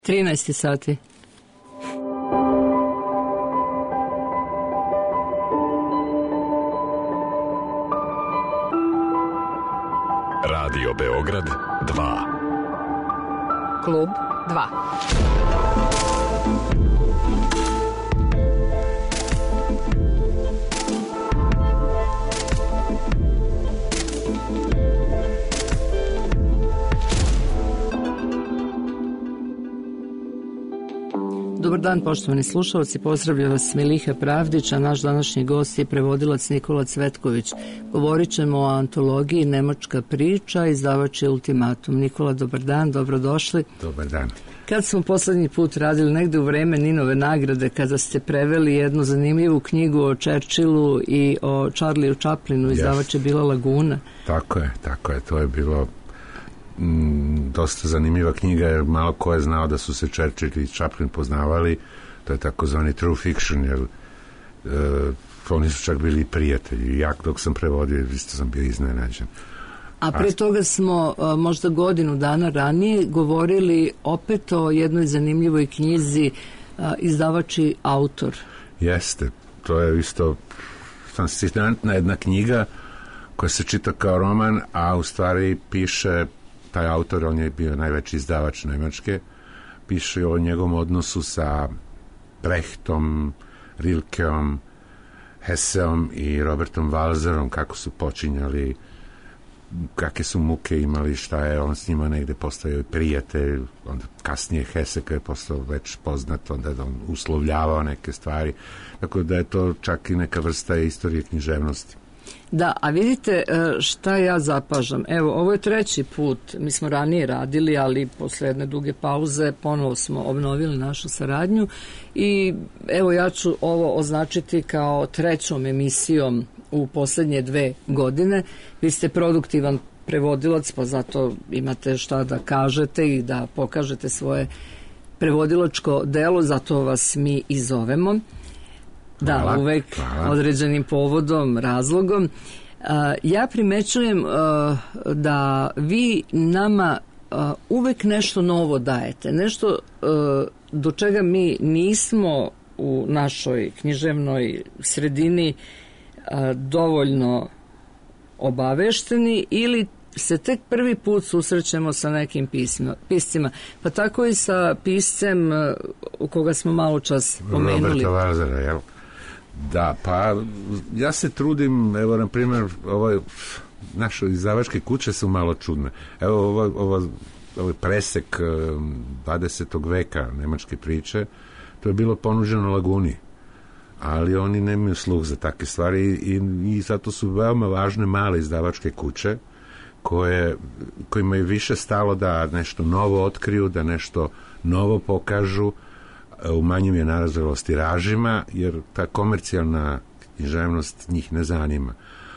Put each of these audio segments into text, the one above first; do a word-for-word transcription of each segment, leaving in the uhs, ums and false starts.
trinaest sati. Radio Beograd dva. Klub dva. Dobar dan, poštovani slušalci, pozdravlja vas Miliha Pravdić, a naš današnji gost je prevodilac Nikola Cvetković. Govorit ćemo o antologiji Nemačka priča, izdavač je Ultimatum. Nikola, dobar dan, dobrodošli. Dobar dan. Kad smo poslednji put radili negde u vreme Ninove nagrade, kada ste preveli jednu zanimljivu knjigu o Churchillu i o Charlieu Chaplinu, izdavač je bila Laguna. Tako je, tako je, to je bilo mm, dosta zanimljiva knjiga, jer malo ko je znao da su se Churchill i Chaplin poznavali. To je takozvani true fiction, jer e, oni su čak bili prijatelji. Ja dok sam prevodio, isto sam bio iznenađen. A pre toga smo možda godinu dana ranije govorili opet o jednoj zanimljivoj knjizi Izdavač i autor. Jeste, to je isto fascinantna jedna knjiga koja se čita kao roman, a u stvari piše taj autor, on je bio najveći izdavač Nemačke, piše o njegovom odnosu sa Brechtom, Rilkeom, Hesseom i Robertom Walserom, kako su počinjali, kakve su muke imali, šta je on s njima negde postao i prijatelj, onda kasnije Hesse koji je postao već poznat, onda je on uslovljavao neke stvari, tako da je to čak i neka vrsta istorije književnosti. Da, a vidite šta ja zapažam. Evo, ovo je treći put, mi smo ranije radili, ali posle jedne duge pauze ponovo smo obnovili našu saradnju i evo ja ću ovo označiti kao trećom emisijom u poslednje dve godine. Vi ste produktivan prevodilac, pa zato imate šta da kažete i da pokažete svoje prevodilačko delo, zato vas mi i zovemo. Da, hvala, uvek hvala. Određenim povodom, razlogom. Uh, ja primećujem uh, da vi nama uh, uvek nešto novo dajete, nešto uh, do čega mi nismo u našoj književnoj sredini uh, dovoljno obavešteni ili se tek prvi put susrećemo sa nekim pisma, piscima. Pa tako i sa piscem uh, u koga smo malo čas pomenuli. Roberta Walsera, jel? Da, pa ja se trudim, evo na primjer, ovaj, naše izdavačke kuće su malo čudne. Evo ovo, ovo, ovaj presek dvadesetog veka nemačke priče, to je bilo ponuđeno Laguni, ali oni nemaju sluh za takve stvari i, i zato su veoma važne male izdavačke kuće koje, kojima je više stalo da nešto novo otkriju, da nešto novo pokažu, u manjim je naravnost tiražima, jer ta komercijalna književnost njih ne zanima.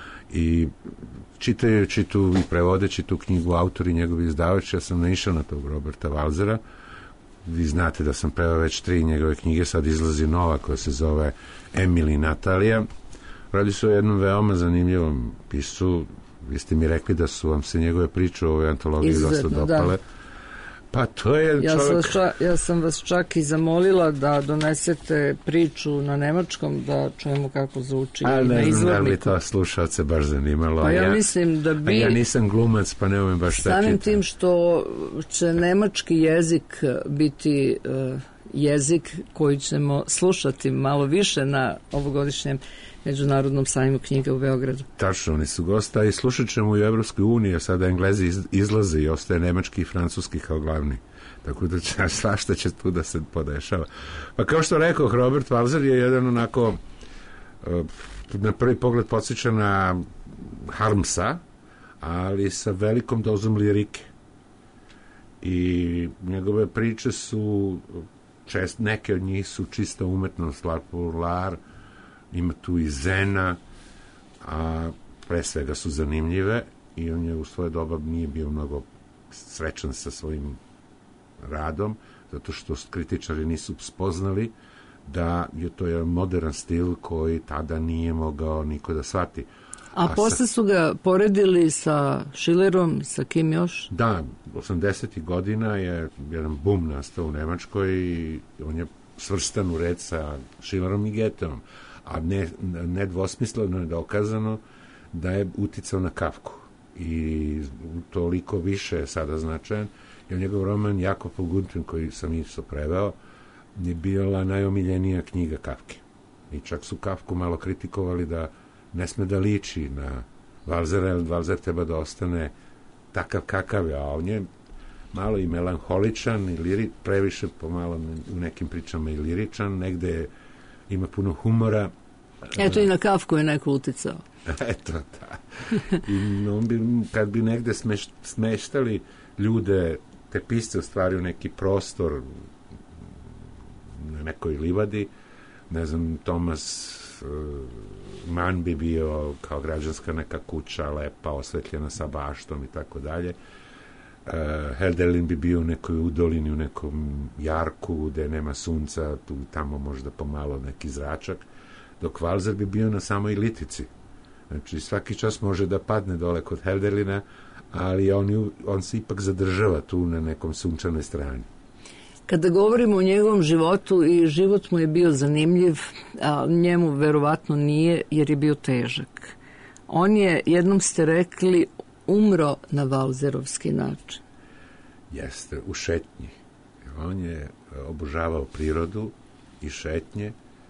I čitajući tu i prevodeći tu knjigu autor i njegovi izdavač, ja sam naišao na tog Roberta Walsera. Vi znate da sam preveo već tri njegove knjige, sad izlazi nova koja se zove Emil i Natalija. Radi se o jednom veoma zanimljivom piscu. Vi ste mi rekli da su vam se njegove priče u ovoj antologiji dosta dopale. Da. Pa to je ja čovjek... Sam čak, ja sam vas čak i zamolila da donesete priču na nemačkom, da čujemo kako zvuči a, na izvorniku. A ne znam da li to slušalce baš zanimalo. Pa ja, ja mislim da bi... Ja nisam glumac, pa ne umem baš tako. Samim tim što će nemački jezik biti uh, jezik koji ćemo slušati malo više na ovogodišnjem Međunarodnom sajmu knjiga u Beogradu. Tačno, oni su gosta i slušat ćemo i u Evropskoj uniji, a sada Englezi izlaze i ostaje nemački i francuski kao glavni. Tako da će, svašta će tu da se podešava. Pa kao što rekao, Robert Walser je jedan onako na prvi pogled podsjeća na Harmsa, ali sa velikom dozom lirike. I njegove priče su, čest, neke od njih su čista umetnost, l'art pour l'art, ima tu i Zena, a pre svega su zanimljive i on je u svoje doba nije bio mnogo srećan sa svojim radom, zato što kritičari nisu spoznali da je to jedan modern stil koji tada nije mogao niko da shvati. A, a posle su ga poredili sa Schillerom, sa kim još? Da, osamdesetih godina je jedan bum nastao u Nemačkoj i on je svrstan u red sa Schillerom i Goetheom, a ne, ne dvosmisleno je dokazano da je uticao na Kafku i toliko više je sada značajan, jer njegov roman Jakob von Gunten, koji sam isto preveo, je bila najomiljenija knjiga Kafke. I čak su Kafku malo kritikovali da ne sme da liči na Walzera, jer Walzer treba da ostane takav kakav je, a on je malo i melanholičan i liri, previše pomalo u nekim pričama i liričan, negde je, ima puno humora. Eto i na Kafku je neko uticao. Eto, da. I on bi, kad bi negde smeš, smeštali ljude, te pisce u stvari u neki prostor na nekoj livadi, ne znam, Thomas Mann bi bio kao građanska neka kuća, lepa, osvetljena sa baštom i tako dalje. Hölderlin bi bio u nekoj udolini, u nekom jarku gde nema sunca, tu tamo možda pomalo neki zračak, dok Walzer bi bio na samoj litici. Znači, svaki čas može da padne dole kod Hölderlina, ali on, on se ipak zadržava tu na nekom sunčanoj strani. Kada govorimo o njegovom životu, i život mu je bio zanimljiv, a njemu verovatno nije, jer je bio težak. On je, jednom ste rekli, umro na Walzerovski način. Jeste, u šetnji. On je obožavao prirodu i šetnje.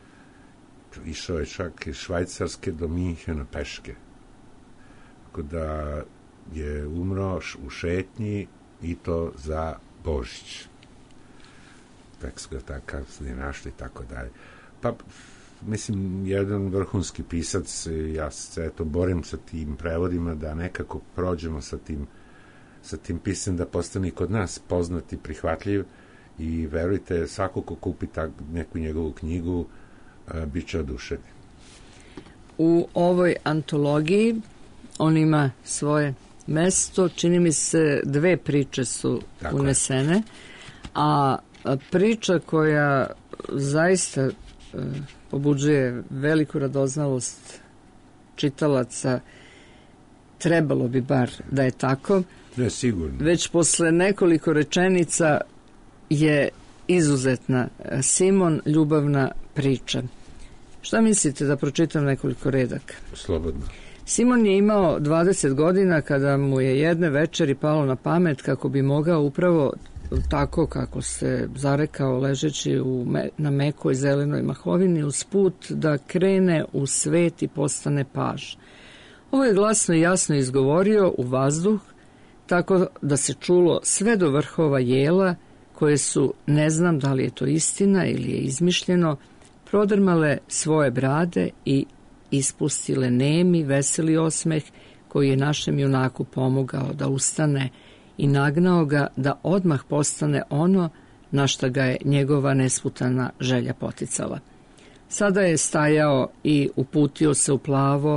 Išao je čak iz Švajcarske do Minhena peške. Tako da je umro u šetnji i to za Božić. Tek su ga takav ne našli i tako dalje. Pa, mislim, jedan vrhunski pisac, ja se eto borim sa tim prevodima da nekako prođemo sa tim, sa tim pisanjem da postane i kod nas poznat i prihvatljiv i verujte, svako ko kupi tak, neku njegovu knjigu a, bit će oduševljen. U ovoj antologiji on ima svoje mesto, čini mi se dve priče su tako unesene, je. A priča koja zaista e, pobuđuje veliku radoznalost čitalaca, trebalo bi bar da je tako. Ne, sigurno. Već posle nekoliko rečenica je izuzetna. Simon, ljubavna priča. Šta mislite da pročitam nekoliko redaka? Slobodno. Simon je imao dvadeset godina kada mu je jedne večeri palo na pamet kako bi mogao upravo tako kako se zarekao ležeći u me, na mekoj zelenoj mahovini uz put da krene u svet i postane paž. Ovo je glasno i jasno izgovorio u vazduh, tako da se čulo sve do vrhova jela, koje su, ne znam da li je to istina ili je izmišljeno, prodrmale svoje brade i ispustile nemi, veseli osmeh koji je našem junaku pomogao da ustane i nagnao ga da odmah postane ono na šta ga je njegova nesputana želja poticala. Sada je stajao i uputio se u plavo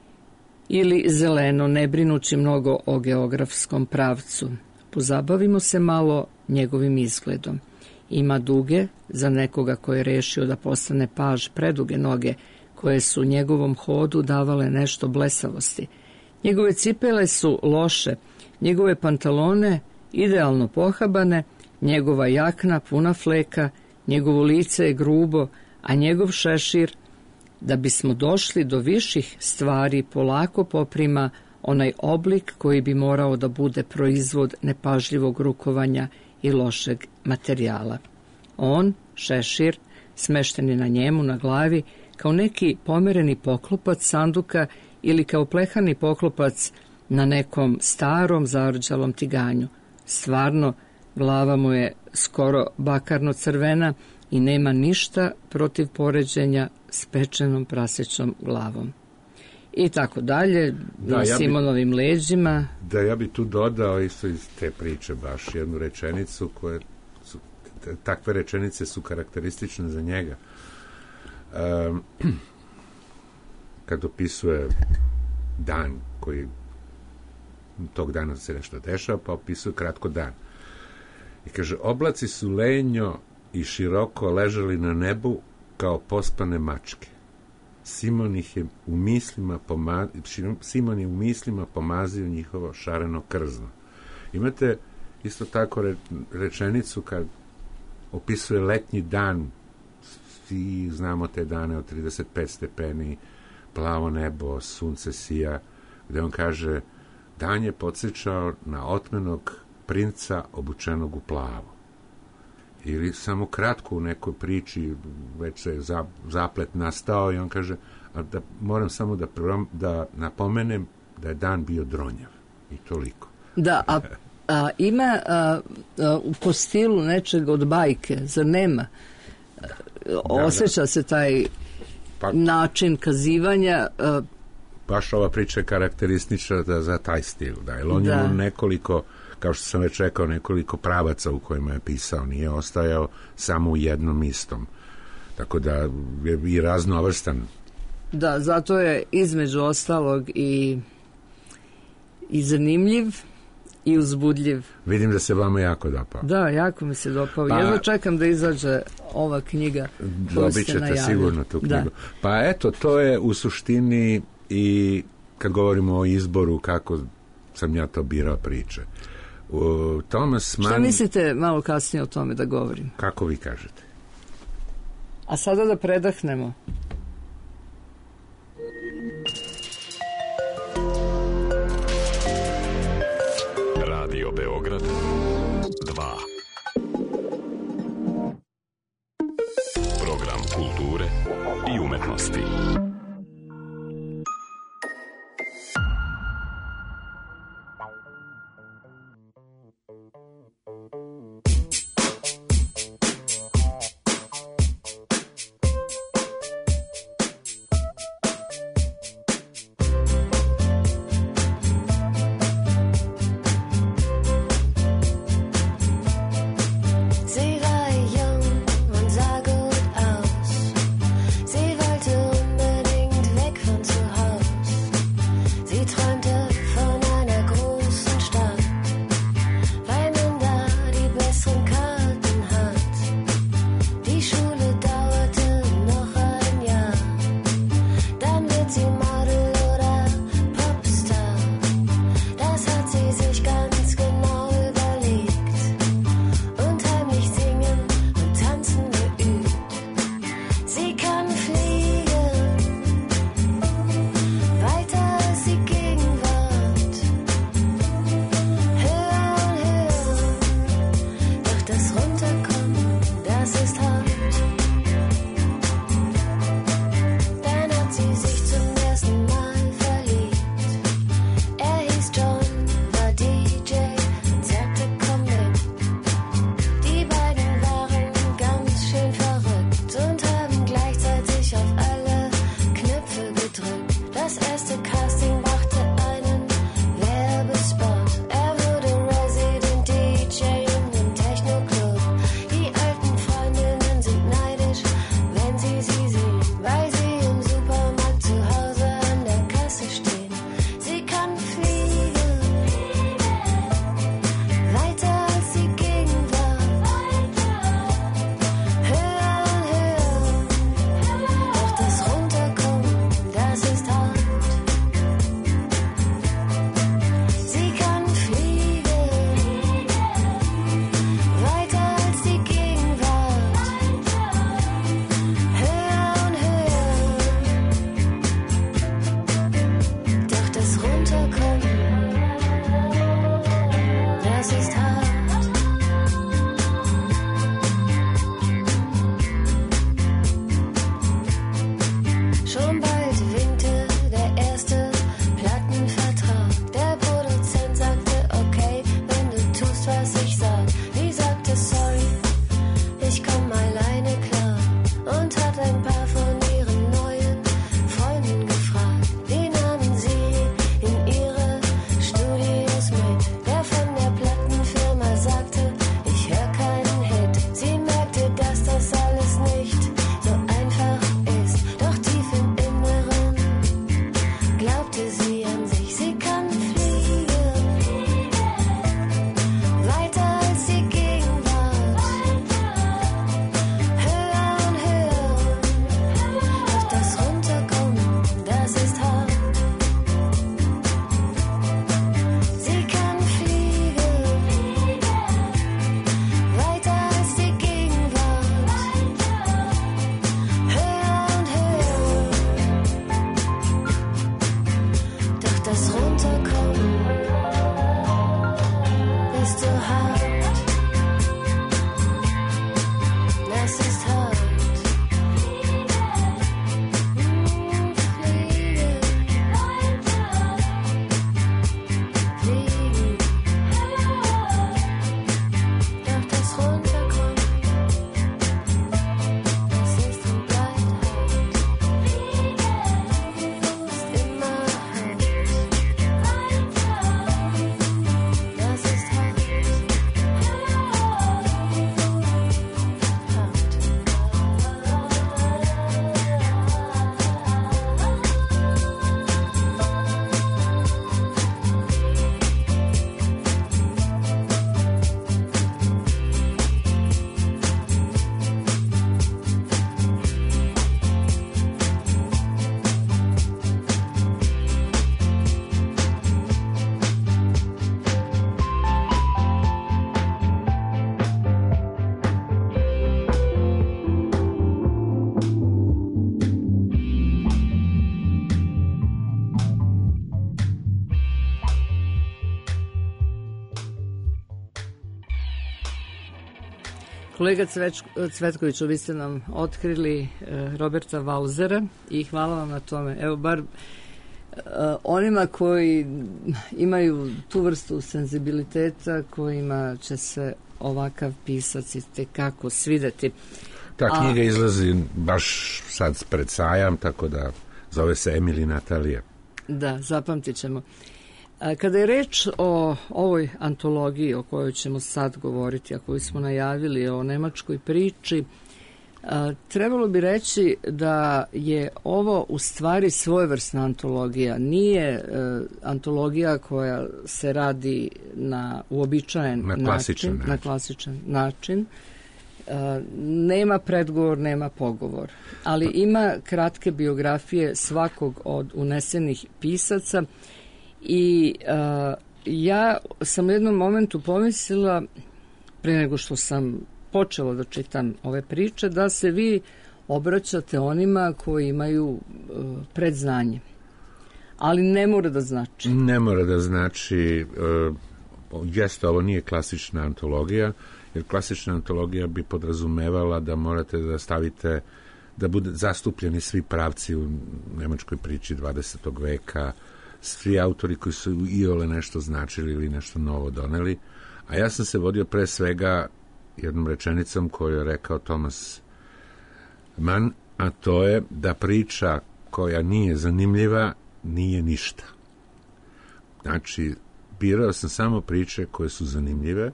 ili zeleno, ne brinući mnogo o geografskom pravcu. Pozabavimo se malo njegovim izgledom. Ima duge, za nekoga ko je rešio da postane paž, preduge noge, koje su njegovom hodu davale nešto blesavosti. Njegove cipele su loše, njegove pantalone idealno pohabane, njegova jakna puna fleka, njegovo lice je grubo, a njegov šešir, da bismo došli do viših stvari, polako poprima onaj oblik koji bi morao da bude proizvod nepažljivog rukovanja i lošeg materijala. On, šešir, smešten je na njemu na glavi, kao neki pomereni poklopac sanduka ili kao plehani poklopac na nekom starom zarđalom tiganju. Stvarno, glava mu je skoro bakarno crvena i nema ništa protiv poređenja s pečenom prasećom glavom. I tako dalje, da, na ja Simonovim bi, leđima. Da, ja bi tu dodao isto iz te priče baš jednu rečenicu koje su, takve rečenice su karakteristične za njega. Um, kad opisuje dan koji tog dana se nešto dešava, pa opisuje kratko dan. I kaže, oblaci su lenjo i široko ležali na nebu kao pospane mačke. Simon ih je u mislima poma, Simon je u mislima pomazio njihovo šareno krzno. Imate isto tako re, rečenicu kad opisuje letnji dan, svi znamo te dane od trideset pet stepeni, plavo nebo, sunce sija, gde on kaže, dan je podsjećao na otmenog princa obučenog u plavo. Ili samo kratko u nekoj priči, već se za, zaplet nastao i on kaže, a da, moram samo da, da napomenem da je dan bio dronjav. I toliko. Da, a, a ima a, a, u po stilu nečeg od bajke, zar nema? Osjeća da, da. se taj pa, način kazivanja. A, baš ova priča je karakteristična da, za taj stil. Da, jer on je nekoliko, kao što sam već rekao, nekoliko pravaca u kojima je pisao, nije ostajao samo u jednom istom. Tako da je i raznovrstan. Da, zato je između ostalog i, i zanimljiv i uzbudljiv. Vidim da se vama jako dopao. Da, jako mi se dopao. Pa, jedno čekam da izađe ova knjiga. Dobit ćete sigurno tu knjigu. Da. Pa eto, to je u suštini i kad govorimo o izboru, kako sam ja to birao priče. Uh, Thomas Mann... Šta mislite malo kasnije o tome da govorim? Kako vi kažete? A sada da predahnemo. Radio Beograd dva. Program kulture i umetnosti. Freunde Kolega Cveč, Cvetkoviću, vi ste nam otkrili e, Roberta Vauzera i hvala vam na tome. Evo, bar e, onima koji imaju tu vrstu senzibiliteta, kojima će se ovakav pisac i tekako svideti. Ta knjiga A, izlazi baš sad pred sajam, tako da zove se Emil i Natalija. Da, zapamtit ćemo. Kada je reč o ovoj antologiji o kojoj ćemo sad govoriti, a koju smo najavili, o nemačkoj priči, trebalo bi reći da je ovo u stvari svojevrsna antologija. Nije antologija koja se radi na uobičajen na klasičan način, način. Na klasičan način. Nema predgovor, nema pogovor, ali ima kratke biografije svakog od unesenih pisaca. I uh, ja sam u jednom momentu pomislila, pre nego što sam počela da čitam ove priče, da se vi obraćate onima koji imaju uh, predznanje. Ali ne mora da znači. Ne mora da znači. Uh, jeste, ovo nije klasična antologija, jer klasična antologija bi podrazumevala da morate da stavite, da bude zastupljeni svi pravci u nemačkoj priči dvadesetog veka, svi autori koji su iole nešto značili ili nešto novo doneli, a ja sam se vodio pre svega jednom rečenicom koju je rekao Thomas Mann, a to je da priča koja nije zanimljiva nije ništa. Znači, birao sam samo priče koje su zanimljive.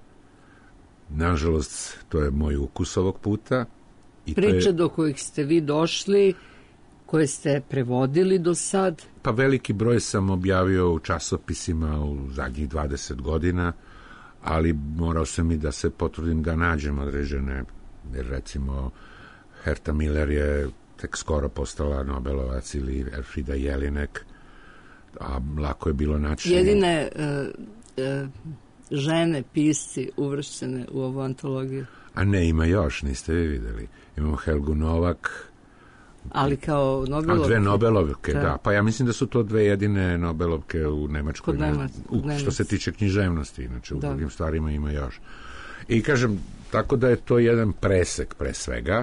Nažalost, to je moj ukus ovog puta. I priče je, do kojih ste vi došli, koje ste prevodili do sad? Pa veliki broj sam objavio u časopisima u zadnjih dvadeset godina, ali morao sam i da se potrudim da nađem određene, jer recimo Herta Miller je tek skoro postala Nobelovac ili Elfrieda Jelinek, a lako je bilo naći. Jedine uh, uh, žene pisci uvršćene u ovu antologiju? A ne, ima još, niste vi videli. Imamo Helgu Novak, ali kao Nobelovke. A dve Nobelovke, da. da. Pa ja mislim da su to dve jedine Nobelovke u Nemačkoj. Kod Nemac, u, što se tiče književnosti, inače u da. drugim stvarima ima još. I kažem, tako da je to jedan presek pre svega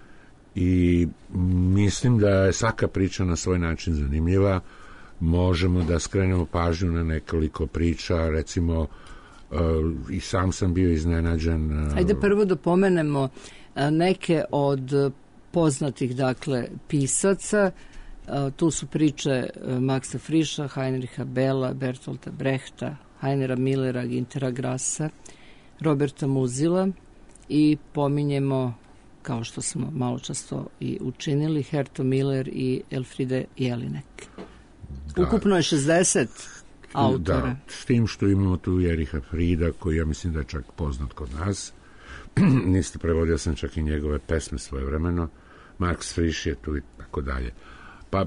i mislim da je svaka priča na svoj način zanimljiva. Možemo da skrenemo pažnju na nekoliko priča, recimo uh, i sam sam bio iznenađen. Uh, Ajde prvo da pomenemo uh, neke od poznatih, dakle, pisaca. Uh, tu su priče uh, Maxa Frischa, Heinricha Bella, Bertolta Brechta, Heinera Millera, Gintera Grassa, Roberta Muzila i pominjemo, kao što smo malo často i učinili, Hertu Miller i Elfriede Jelinek. Da. Ukupno je šezdeset autora. Da, s tim što imamo tu Ericha Frieda, koji ja mislim da je čak poznat kod nas. Niste, prevodio sam čak i njegove pesme svojevremeno. Max Frisch je tu i tako dalje. Pa,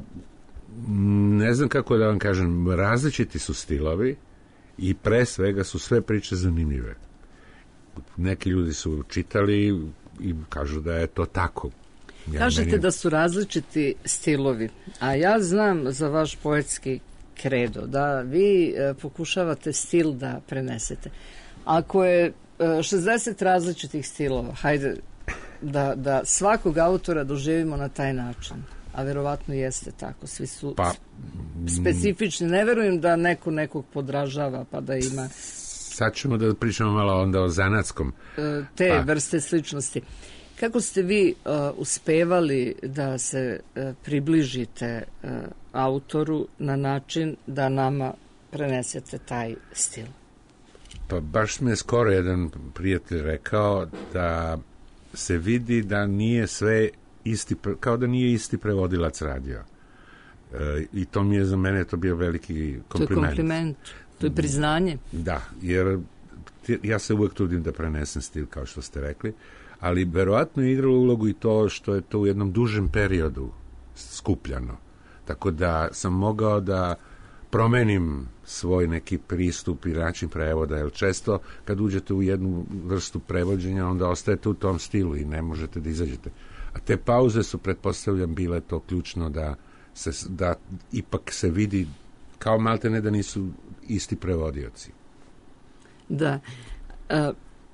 ne znam kako da vam kažem, različiti su stilovi i pre svega su sve priče zanimljive. Neki ljudi su čitali i kažu da je to tako. Ja, Kažete meni... da su različiti stilovi, a ja znam za vaš poetski kredo, da vi e, pokušavate stil da prenesete. Ako je e, šezdeset različitih stilova, hajde da, da svakog autora doživimo na taj način, a verovatno jeste tako, svi su pa, specifični, ne verujem da neko nekog podražava pa da ima... Sad ćemo da pričamo malo onda o zanatskom. E, te pa. vrste sličnosti. Kako ste vi uh, uspevali da se uh, približite uh, autoru na način da nama prenesete taj stil? Pa baš mi je skoro jedan prijatelj rekao da se vidi da nije sve isti, kao da nije isti prevodilac radio. Uh, I to mi je za mene to bio veliki kompliment. To je kompliment, to je priznanje. Da, jer ja se uvek trudim da prenesem stil, kao što ste rekli, ali verovatno je igralo ulogu i to što je to u jednom dužem periodu skupljano. Tako da sam mogao da promenim svoj neki pristup i način prevoda, jer često kad uđete u jednu vrstu prevođenja, onda ostajete u tom stilu i ne možete da izađete. A te pauze su, pretpostavljam, bile to ključno da, se, da ipak se vidi kao maltene da nisu isti prevodioci. Da. A,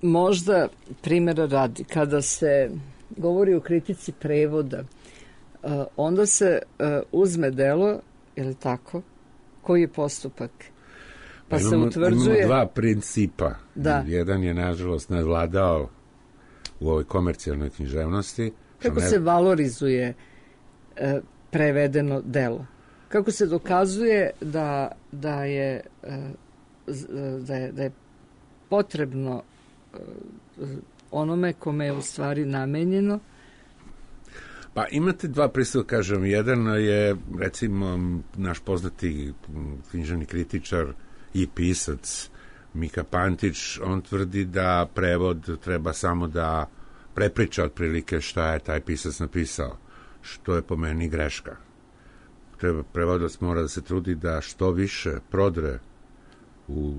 možda primjera radi, kada se govori o kritici prevoda, onda se uzme delo, je li tako, koji je postupak? Pa, pa se imamo, utvrđuje... Imamo dva principa. Da. Jedan je, nažalost, nadvladao u ovoj komercijalnoj književnosti. Kako ne... se valorizuje e, prevedeno delo? Kako se dokazuje da, da, je, e, da, je, da je potrebno e, onome kome je u stvari namenjeno? Pa imate dva pristupa, kažem. Jedan je, recimo, naš poznati književni kritičar i pisac Mika Pantić. On tvrdi da prevod treba samo da prepriča otprilike šta je taj pisac napisao, što je po meni greška. Treba, prevodilac mora da se trudi da što više prodre u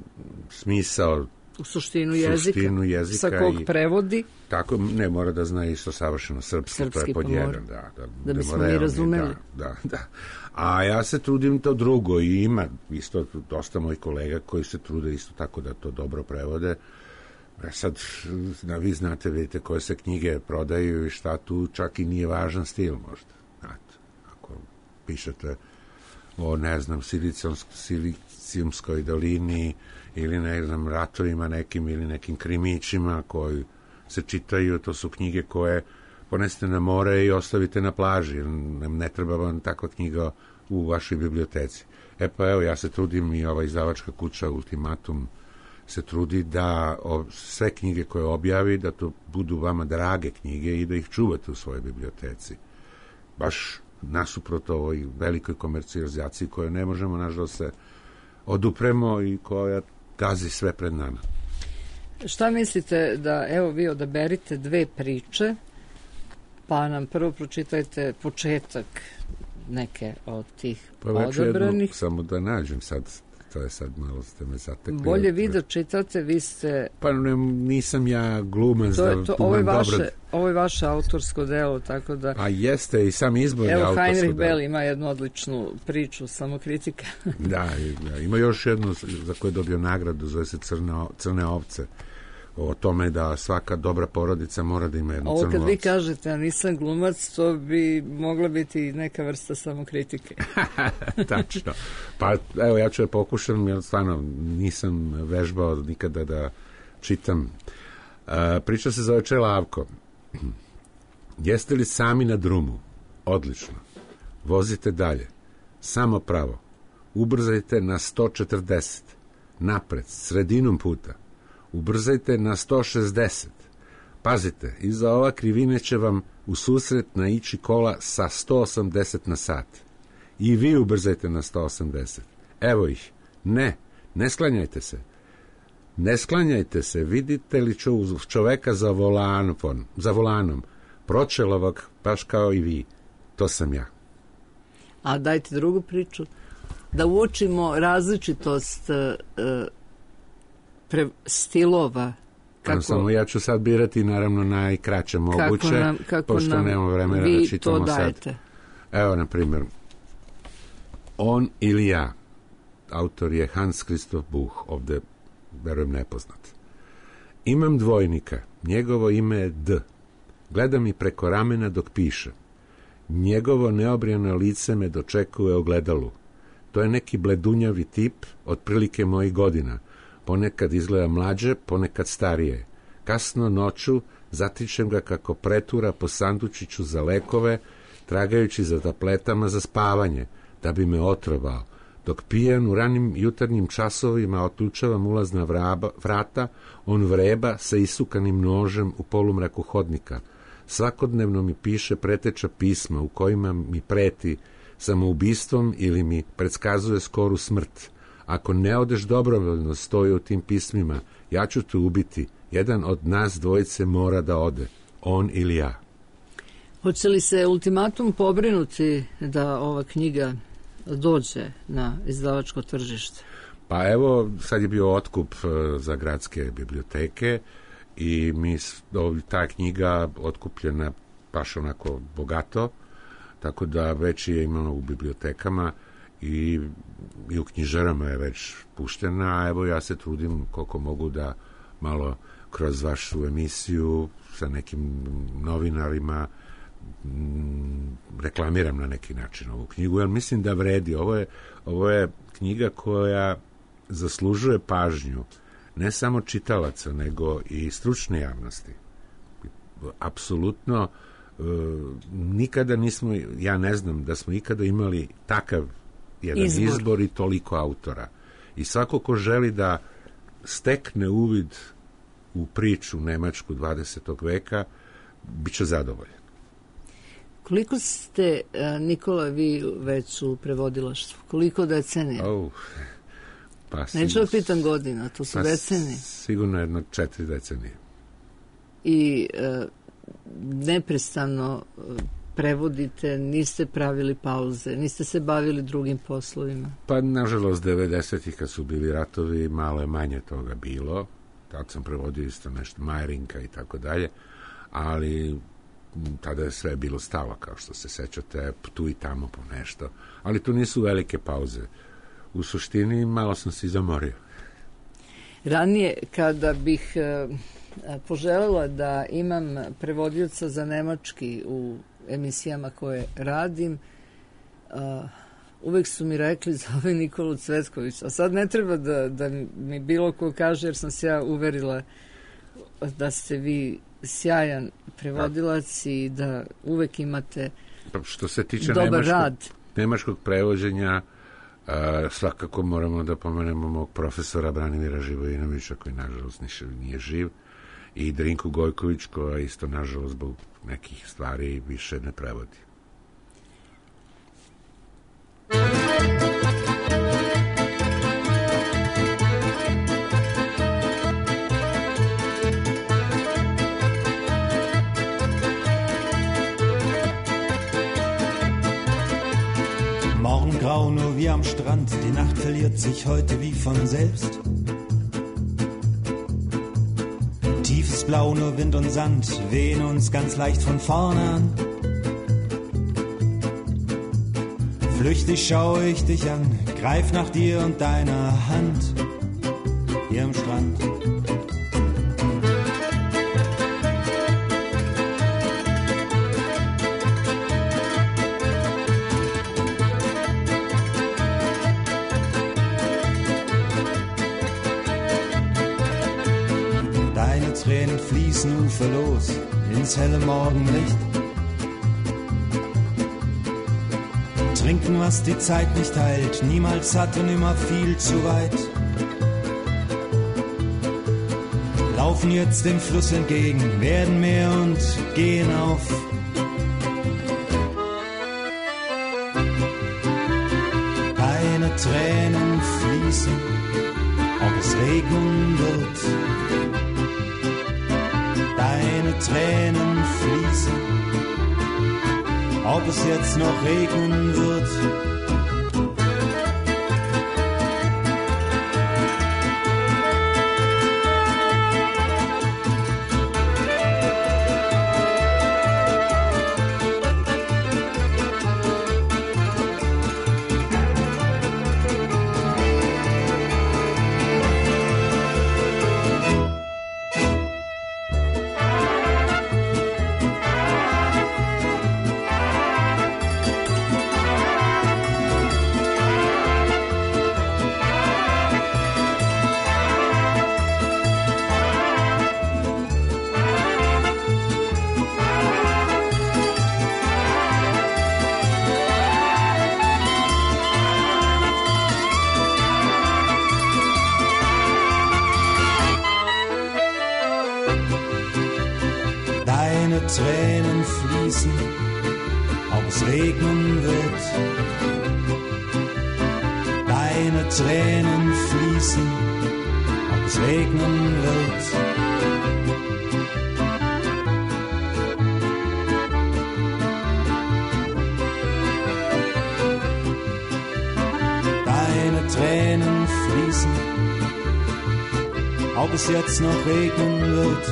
smisao, u suštinu jezika, suštinu jezika sa kog i, prevodi. Tako, ne mora da zna isto savršeno srpski, srpski to je pod pomor. jedan. Da, da, da bismo mi razumeli. Da, da, da. A ja se trudim to drugo i ima isto dosta mojih kolega koji se trude isto tako da to dobro prevode. E sad, da vi znate, vidite koje se knjige prodaju i šta tu, čak i nije važan stil možda. Znate, ako pišete o, ne znam, Silicijumskoj dolini ili, ne znam, ratovima nekim ili nekim krimićima koji se čitaju, to su knjige koje ponesete na more i ostavite na plaži. Ne, ne treba vam takva knjiga u vašoj biblioteci. E pa evo, ja se trudim i ova izdavačka kuća Ultimatum se trudi da o, sve knjige koje objavi, da to budu vama drage knjige i da ih čuvate u svojoj biblioteci. Baš nasuprot ovoj velikoj komercijalizaciji koju ne možemo, nažalost, se odupremo i koja gazi sve pred nama. Šta mislite da, evo, vi odaberite dve priče, pa nam prvo pročitajte početak neke od tih pa odabranih. Jednu, samo da nađem sad, to je sad malo ste me zatekli. Bolje vi da čitate, vi ste... Pa ne, nisam ja glumac to je, da to, ovo, je vaše, dobro... ovo je vaše autorsko delo, tako da... Pa jeste i sam izbor je autorsko delo. Evo, Heinrich Bell ima jednu odličnu priču, samokritika. Da, ima još jednu za koju je dobio nagradu, zove se Crne, Crne ovce, o tome da svaka dobra porodica mora da ima jednu ovo crnu ovcu. Ovo kad vi kažete, a nisam glumac, to bi mogla biti neka vrsta samokritike. Tačno. Pa evo, ja ću je pokušam, jer stvarno nisam vežbao nikada da čitam. Uh, priča se zove Čelavko. Jeste li sami na drumu? Odlično. Vozite dalje. Samo pravo. Ubrzajte na sto četrdeset. Napred, sredinom puta. Ubrzajte na sto šezdeset. Pazite, iza ova krivine će vam u susret naići kola sa sto osamdeset na sat. I vi ubrzajte na sto osamdeset. Evo ih. Ne, ne sklanjajte se. Ne sklanjajte se, vidite li čoveka za volanom, za volanom, pročelovog, baš kao i vi. To sam ja. A dajte drugu priču. Da uočimo različitost uh, pre, stilova. Kako, samo ja ću sad birati naravno najkraće moguće, kako nam, kako pošto nemamo vremena da čitamo to sad. Evo, na primjer, On ili ja. Autor je Hans Christoph Buch, ovde verujem nepoznat. Imam dvojnika, njegovo ime je D. Gleda mi preko ramena dok piše. Njegovo neobrijano lice me dočekuje ogledalu. To je neki bledunjavi tip, otprilike mojih godina. Ponekad izgleda mlađe, ponekad starije. Kasno noću zatičem ga kako pretura po sandučiću za lekove, tragajući za tabletama za spavanje, da bi me otrovao. Dok pijan u ranim jutarnjim časovima otlučavam ulazna vraba, vrata, on vreba sa isukanim nožem u polumraku hodnika. Svakodnevno mi piše preteča pisma u kojima mi preti samoubistvom ili mi predskazuje skoru smrt. Ako ne odeš dobrovoljno, stoji u tim pismima, ja ću te ubiti. Jedan od nas dvojice mora da ode, on ili ja. Hoće li se Ultimatum pobrinuti da ova knjiga dođe na izdavačko tržište? Pa evo, sad je bio otkup za gradske biblioteke i mi, ta knjiga otkupljena baš onako bogato, tako da već je imano u bibliotekama i, i u knjižarama je već puštena, a evo ja se trudim koliko mogu da malo kroz vašu emisiju sa nekim novinarima m, reklamiram na neki način ovu knjigu, jer mislim da vredi. Ovo je, ovo je knjiga koja zaslužuje pažnju ne samo čitalaca, nego i stručne javnosti. Apsolutno e, nikada nismo, ja ne znam da smo ikada imali takav jedan izbor, izbor i toliko autora. I svako ko želi da stekne uvid u priču nemačku dvadesetog veka, bit će zadovoljan. Koliko ste, Nikola, vi već u prevodilaštvu? Koliko decenija? Oh, pa neću da pitam godina, to su pa decenije. Sigurno jedno četiri decenije. I e, neprestano prevodite, niste pravili pauze, niste se bavili drugim poslovima? Pa, nažalost, devedesetih kad su bili ratovi, malo je manje toga bilo. Tad sam prevodio isto nešto Majerinka i tako dalje, ali tada je sve bilo stalo, kao što se sećate, tu i tamo po nešto. Ali tu nisu velike pauze. U suštini, malo sam se zamorio. Ranije, kada bih e, poželjela da imam prevodioca za nemački u emisijama koje radim, a, uvek su mi rekli zove Nikolu Cvetković, a sad ne treba da, da mi bilo ko kaže, jer sam se ja uverila da ste vi sjajan prevodilac i da uvek imate što se tiče dobar nemačkog, rad. Nemačkog prevođenja, a, svakako moramo da pomenemo mog profesora Branimira Živojinovića, koji nažalost nije živ, i Drinku Gojković, koja isto nažalost zbog nekih stvari više ne prevodi. Morgengrau nur wie am Strand, die Nacht verliert sich heute wie von selbst. Tiefes Blau, nur Wind und Sand wehen uns ganz leicht von vorne an. Flüchtig schaue ich dich an, greif nach dir und deiner Hand hier am Strand. Deine Tränen fließen uferlos ins helle Morgenlicht. Trinken, was die Zeit nicht heilt, niemals hat und immer viel zu weit. Laufen jetzt dem Fluss entgegen, werden mehr und gehen auf. Deine Tränen fließen, ob es regnen wird. Deine Tränen fließen, ob es jetzt noch regnen wird. Tränen fließen, ob es regnen wird. Deine Tränen fließen, ob es regnen wird. Deine Tränen fließen, ob es jetzt noch regnen wird.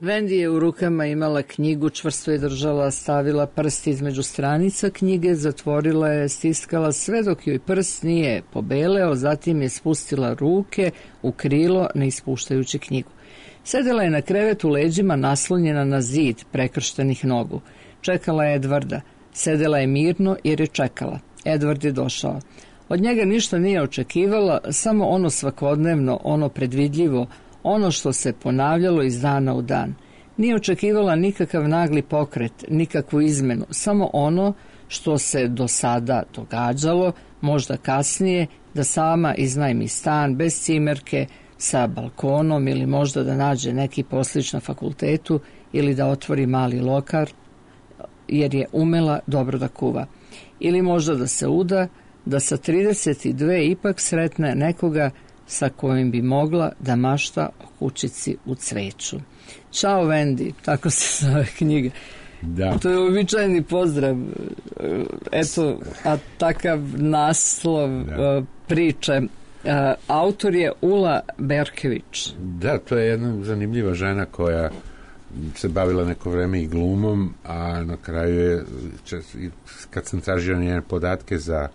Wendy je u rukama imala knjigu, čvrsto je držala, stavila prst između stranica knjige, zatvorila je, stiskala sve dok joj prst nije pobeleo, zatim je spustila ruke u krilo ne ispuštajući knjigu. Sedela je na krevetu leđima naslonjena na zid prekrštenih nogu. Čekala je Edvarda. Sedela je mirno jer je čekala. Edvard je došao. Od njega ništa nije očekivala, samo ono svakodnevno, ono predvidljivo, ono što se ponavljalo iz dana u dan. Nije očekivala nikakav nagli pokret, nikakvu izmenu, samo ono što se do sada događalo, možda kasnije, da sama iznajmi stan bez cimerke, sa balkonom ili možda da nađe neki poslić na fakultetu ili da otvori mali lokar, jer je umela dobro da kuva. Ili možda da se uda, da sa trideset dve ipak sretne nekoga sa kojim bi mogla da mašta o kućici u cveću. Ćao Wendy, tako se zove knjiga. Da. To je uobičajeni pozdrav. Eto, a takav naslov da. priče. Autor je Ula Berkević. Da, to je jedna zanimljiva žena koja se bavila neko vreme i glumom, a na kraju je, kad sam tražio njene podatke za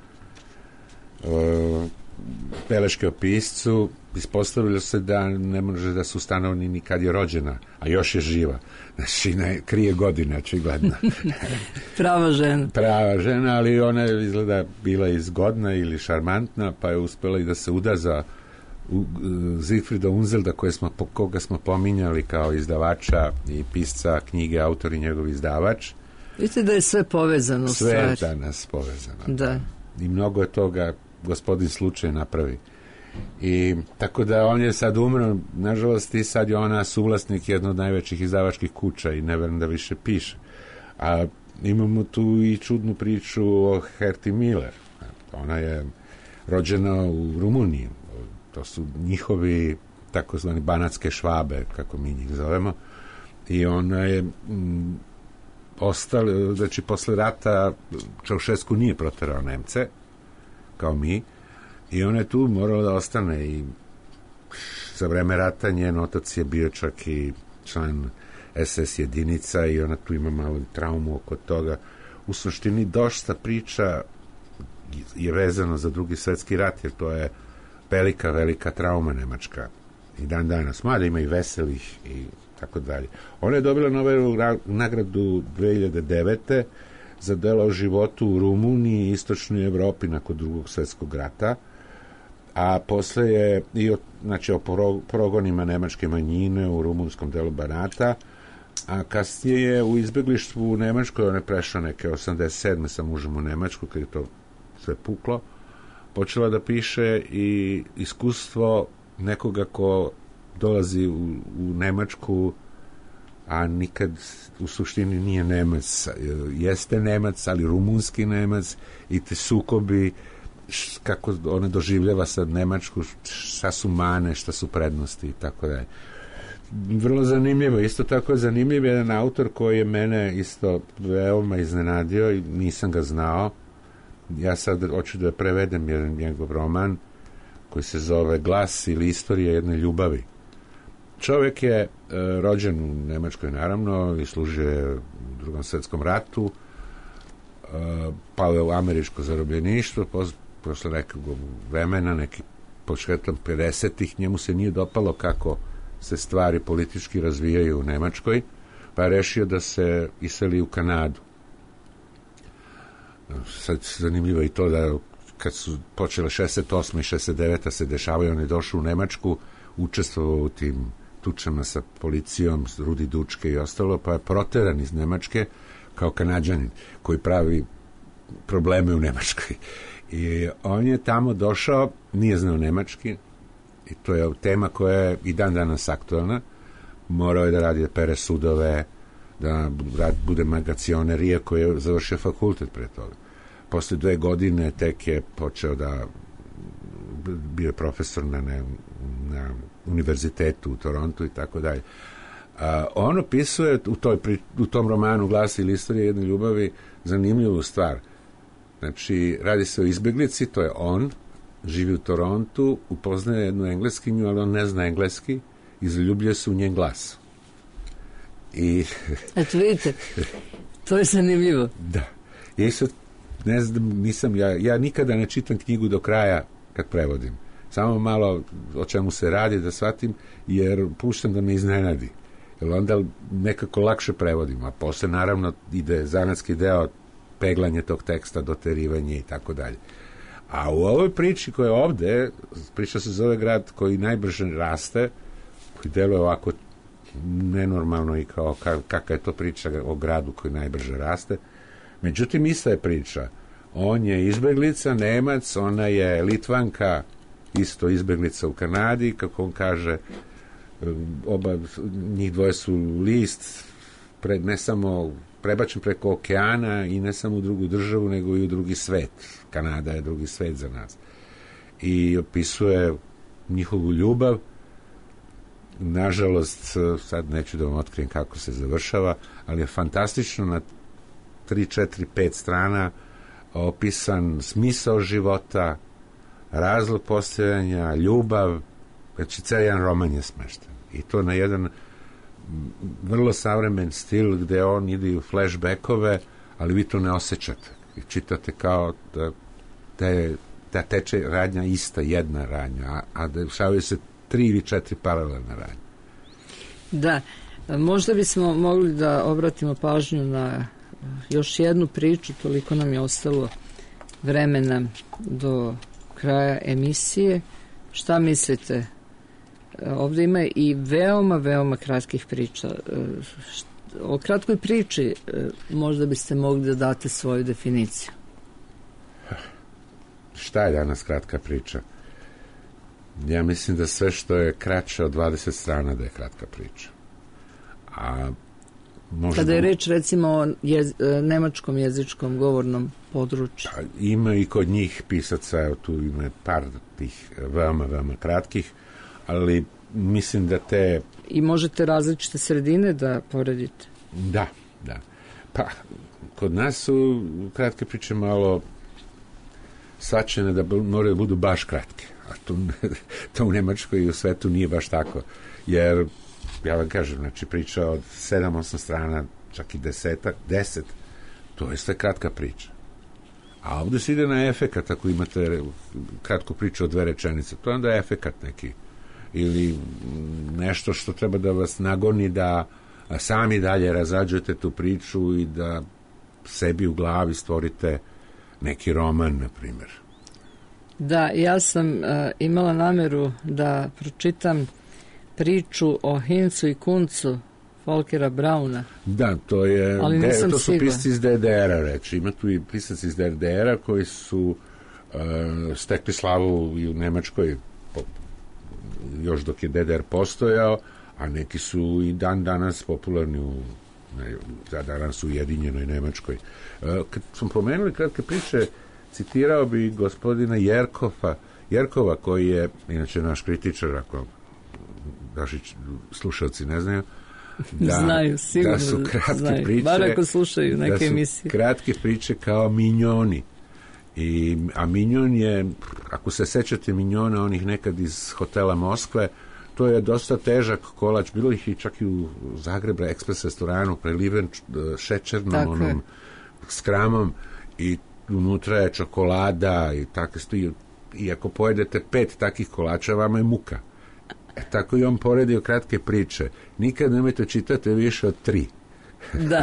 uh, beleške o piscu, ispostavilo se da ne može da su ustanovni ni kad je rođena, a još je živa. Znači, ne, krije godine, očigledno. Prava žena. Prava žena, ali ona je izgleda bila i zgodna ili šarmantna, pa je uspela i da se uda za uh, Zigfrida Unzelda, koje smo, koga smo pominjali kao izdavača i pisca knjige, autor i njegov izdavač. Vidite da je sve povezano. Sve je stvari. danas povezano. Da. I mnogo je toga gospodin slučaj napravi. I tako da on je sad umro, nažalost, i sad je ona suvlasnik jedno od najvećih izdavačkih kuća i ne verujem da više piše. A imamo tu i čudnu priču o Herti Miller. Ona je rođena u Rumuniji. To su njihovi takozvani banatske švabe, kako mi njih zovemo. I ona je m, ostala, znači posle rata Čaušesku nije proterao Nemce, kao mi, i ona je tu morala da ostane i za vreme rata njen otac je bio čak i član es es jedinica i ona tu ima malo traumu oko toga. U suštini dosta priča je vezano za Drugi svetski rat, jer to je velika, velika trauma nemačka i dan danas, mada ima i veselih i tako dalje. Ona je dobila Nobelovu nagradu dve hiljade devete za delo o životu u Rumuniji i istočnoj Evropi nakon Drugog svetskog rata, a posle je i o, znači, o progonima nemačke manjine u rumunskom delu Banata, a kasnije je u izbeglištvu u Nemačkoj, ona je prešla neke osamdeset sedme sa mužem u Nemačku, kad je to sve puklo, počela da piše i iskustvo nekoga ko dolazi u, u Nemačku, a nikad u suštini nije Nemac. Jeste Nemac, ali rumunski Nemac, i te sukobi, kako ona doživljava sad Nemačku, šta su mane, šta su prednosti i tako dalje. Vrlo zanimljivo. Isto tako je zanimljiv jedan autor koji je mene isto veoma iznenadio i nisam ga znao. Ja sad hoću da prevedem jedan njegov roman koji se zove Glas ili Istorija jedne ljubavi. Čovjek je e, rođen u Nemačkoj, naravno, i služio u Drugom svjetskom ratu, e, pao je u američko zarobljeništvo, posle nekog vremena, neki početom pedesetih, njemu se nije dopalo kako se stvari politički razvijaju u Nemačkoj, pa je rešio da se iseli u Kanadu. Sad zanimljivo i to da kad su počele šezdeset osme i šezdeset devete se dešavaju, on je došao u Nemačku, učestvovao u tim tučama sa policijom, Rudi Dučke i ostalo, pa je proteran iz Nemačke kao Kanađanin koji pravi probleme u Nemačkoj. I on je tamo došao, nije znao nemački, i to je tema koja je i dan danas aktualna. Morao je da radi, da pere sudove, da bude magacioner, iako je završio fakultet pre toga. Posle dve godine tek je počeo da bio je profesor na, ne, na univerzitetu u Torontu i tako dalje. On opisuje u, toj, u tom romanu Glas ili Istorija jedne ljubavi zanimljivu stvar. Znači, radi se o izbeglici, to je on, živi u Torontu, upoznaje jednu engleskinju, ali on ne zna engleski i zaljubljuje se u njen glas. I... Eto vidite, to je zanimljivo. Da. Ja sad, ne znam, nisam, ja, ja nikada ne čitam knjigu do kraja kad prevodim. Samo malo o čemu se radi da shvatim, jer puštam da me iznenadi. Jer onda nekako lakše prevodim, a posle naravno ide zanatski deo, peglanje tog teksta, doterivanje i tako dalje. A u ovoj priči koja je ovde, priča se zove Grad koji najbrže raste, koji deluje ovako nenormalno i kao kakva je to priča o gradu koji najbrže raste. Međutim, ista je priča. On je izbeglica, Nemac, ona je Litvanka, isto izbeglica u Kanadi, kako on kaže, oba njih dvoje su list, pred, ne samo prebačen preko okeana i ne samo u drugu državu, nego i u drugi svet. Kanada je drugi svet za nas. I opisuje njihovu ljubav. Nažalost, sad neću da vam otkrijem kako se završava, ali je fantastično na tri, četiri, pet strana opisan smisao života, razlog postojanja, ljubav, znači cijeli jedan roman je smešten. I to na jedan vrlo savremen stil gde on ide u flashbackove, ali vi to ne osjećate. I čitate kao da, da, je, da teče radnja ista, jedna radnja, a, a da dešavaju se tri ili četiri paralelne radnje. Da, možda bismo mogli da obratimo pažnju na još jednu priču, toliko nam je ostalo vremena do kraja emisije. Šta mislite? Ovdje ima i veoma, veoma kratkih priča. O kratkoj priči možda biste mogli da date svoju definiciju. Šta je danas kratka priča? Ja mislim da sve što je kraće od dvadeset strana da je kratka priča. A možda... Kada je reč recimo o jez... nemačkom jezičkom govornom području. Pa, ima i kod njih pisaca, evo tu ima par tih veoma, veoma kratkih, ali mislim da te... I možete različite sredine da poredite? Da, da. Pa, kod nas su kratke priče malo svačene da moraju budu baš kratke. A to, to u Nemačkoj i u svetu nije baš tako. Jer, ja vam kažem, znači priča od sedam, osam strana, čak i desetak, deset, to je sve kratka priča. A ovdje se ide na efekat, ako imate kratku priču od dve rečenice, to onda je efekat neki. Ili nešto što treba da vas nagoni da sami dalje razrađujete tu priču i da sebi u glavi stvorite neki roman, na primjer. Da, ja sam uh, imala nameru da pročitam priču o Hincu i Kuncu Volkera Brauna. Da, to je de, to su pisci iz D D R-a, reći. Ima tu i pisaci iz D D R-a koji su uh, stekli slavu i u Nemačkoj po, još dok je D D R postojao, a neki su i dan danas popularni u ne, da danas u Ujedinjenoj Nemačkoj. Uh, kad smo pomenuli kratke priče, citirao bi gospodina Jerkova, Jerkova koji je, inače naš kritičar, ako naši slušalci ne znaju, da, znaju, sigurno da su kratke znaju. priče, bar ako slušaju neke da su emisije. Kratke priče kao minjoni. I, a minjon je, ako se sećate minjona onih nekad iz hotela Moskve, to je dosta težak kolač, bilo ih i čak i u Zagrebu ekspres restoranu, preliven šećernom tako onom je. skramom i unutra je čokolada i tako stoji. I ako pojedete pet takih kolača, vama je muka. E, tako i on poredio kratke priče. Nikad nemojte čitati više od tri. Da.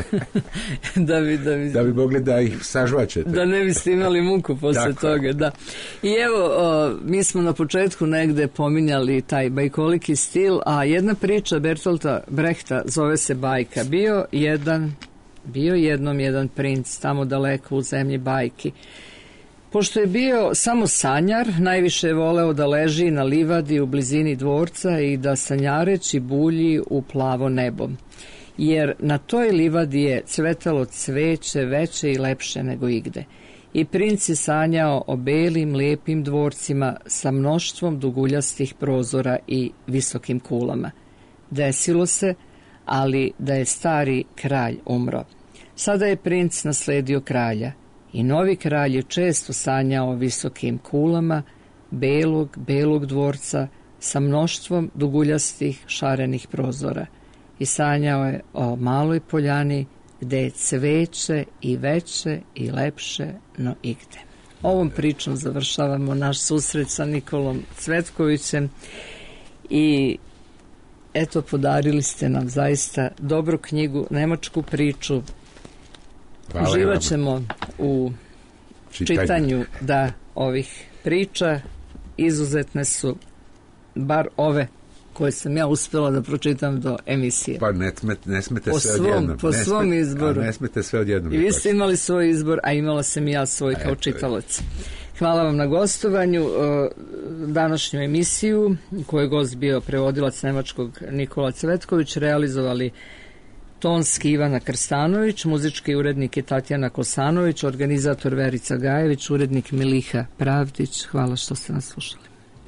da, bi, da, bi, da bi mogli da ih sažvačete. Da ne biste imali muku posle toga, da. I evo, o, mi smo na početku negde pominjali taj bajkoliki stil, a jedna priča Bertolta Brehta zove se Bajka. Bio jedan, bio jednom jedan princ tamo daleko u zemlji bajki. Pošto je bio samo sanjar, najviše je voleo da leži na livadi u blizini dvorca i da sanjareći bulji u plavo nebo. Jer na toj livadi je cvetalo cveće veće i lepše nego igde. I princ je sanjao o belim, lijepim dvorcima sa mnoštvom duguljastih prozora i visokim kulama. Desilo se, ali da je stari kralj umro. Sada je princ nasledio kralja i novi kralj je često sanjao o visokim kulama, belog, belog dvorca sa mnoštvom duguljastih šarenih prozora. i sanjao je o maloj poljani gde je cveće i veće i lepše no igde. Ovom pričom završavamo naš susret sa Nikolom Cvetkovićem i eto, podarili ste nam zaista dobru knjigu, nemačku priču. Hvala. Uživat ćemo u Čitanju. čitanju da ovih priča, izuzetne su, bar ove koje sam ja uspjela da pročitam do emisije. Pa ne, smete, ne smete Po sve svom- odjednom. po Ne svom smete- izboru. a Ne smete sve odjednom. I vi ste imali svoj izbor, a imala sam i ja svoj kao Eto. čitalac. Hvala vam na gostovanju. E, Današnju emisiju, koju je gost bio prevodilac nemačkog Nikola Cvetković, realizovali tonski Ivana Krstanović, muzički urednik je Tatjana Kosanović, organizator Verica Gajević, urednik Miliha Pravdić. Hvala što ste nas slušali.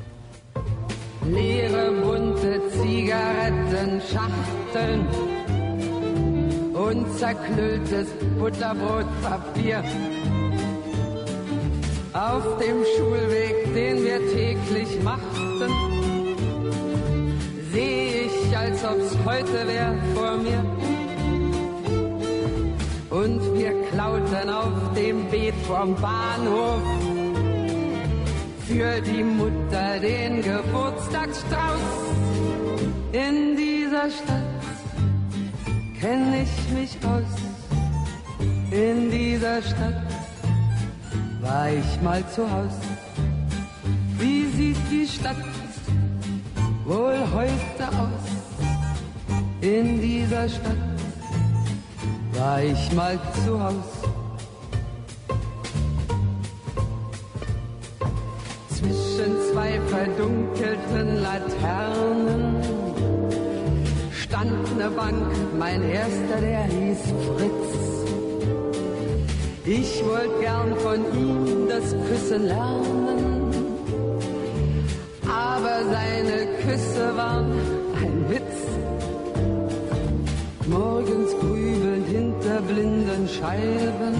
Leere bunte Zigarettenschachteln und zerknülltes Butterbrotpapier. Auf dem Schulweg, den wir täglich machten, seh ich, als ob's heute wär vor mir. Und wir klauten auf dem Beet vom Bahnhof für die Mutter den Geburtstagsstrauß. In dieser Stadt kenn ich mich aus. In dieser Stadt war ich mal zu Haus. Wie sieht die Stadt wohl heute aus? In dieser Stadt war ich mal zu Haus. Zwischen zwei verdunkelten Laternen stand ne Bank, mein erster, der hieß Fritz. Ich wollte gern von ihm das Küssen lernen, aber seine Küsse waren ein Witz. Morgens grübelnd hinter blinden Scheiben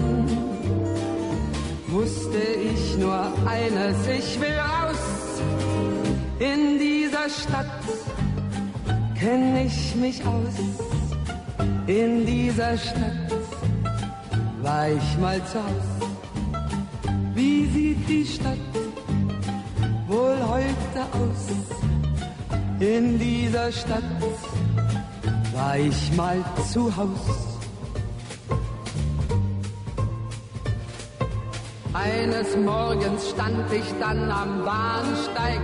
wusste ich nur eines, ich will raus. In dieser Stadt kenn ich mich aus. In dieser Stadt war ich mal zu Haus. Wie sieht die Stadt wohl heute aus? In dieser Stadt war ich mal zu Haus. Eines Morgens stand ich dann am Bahnsteig,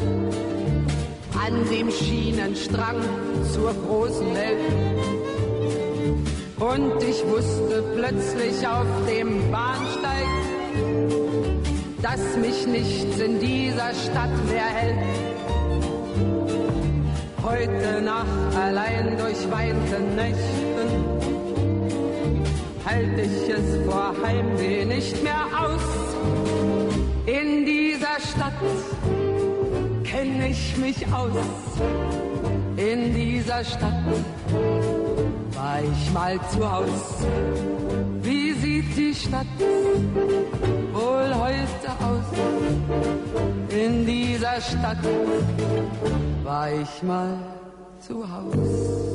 an dem Schienenstrang zur großen Welt. Und ich wusste plötzlich auf dem Bahnsteig, dass mich nichts in dieser Stadt mehr hält. Heute Nacht allein durch weite Nächten halt ich es vor Heimweh nicht mehr aus. In dieser Stadt kenn ich mich aus. In dieser Stadt war ich mal zu Haus. Wie sieht die Stadt wohl heute aus? In dieser Stadt war ich mal zu Haus.